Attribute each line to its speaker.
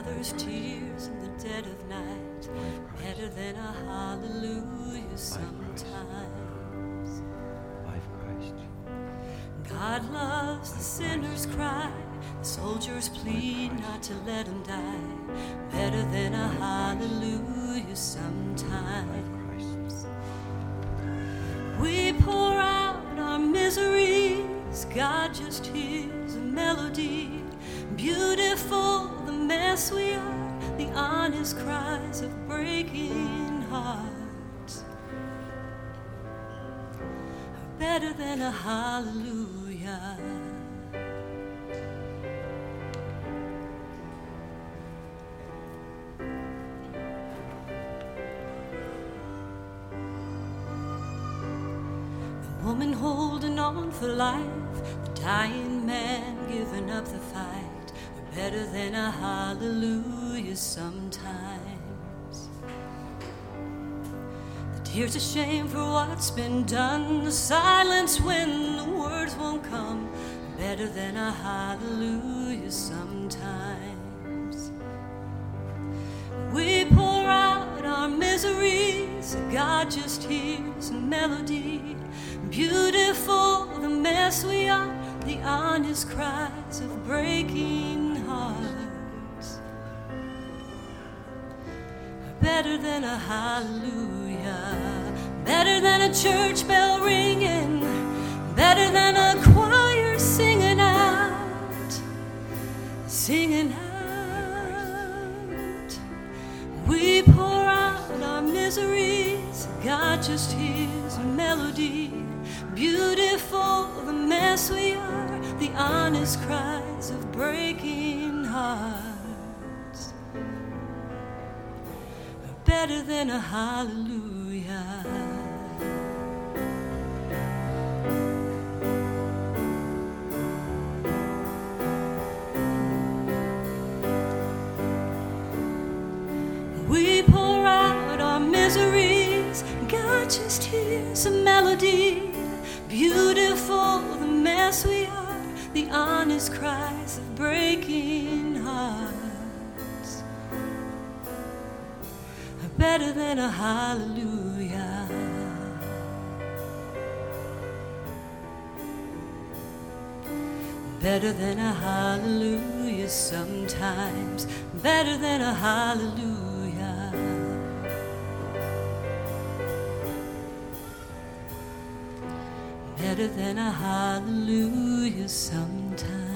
Speaker 1: mother's tears in the dead of night, better than a hallelujah sometimes.
Speaker 2: Life Christ.
Speaker 1: God loves the sinner's cry, the soldiers plead not to let him die, better than a hallelujah sometimes. We pour out our miseries, God just hears a melody. Beautiful the mess we are, the honest cries of breaking hearts, are better than a hallelujah. The woman holding on for life, the dying man giving up the fight, better than a hallelujah sometimes. The tears of shame for what's been done, the silence when the words won't come, better than a hallelujah sometimes. We pour out our miseries, God just hears a melody. Beautiful the mess we are, the honest cries of breaking hearts, are better than a hallelujah, better than a church bell ringing, better than a choir singing out, singing out. We pour out our miseries, God just hears a melody. Beautiful the mess we are, the honest cries of breaking hearts, are better than a hallelujah. We pour out our miseries, God just hears a melody. Beautiful the mess we are, the honest cries of breaking hearts, are better than a hallelujah. Better than a hallelujah sometimes, better than a hallelujah. Better than a hallelujah sometimes.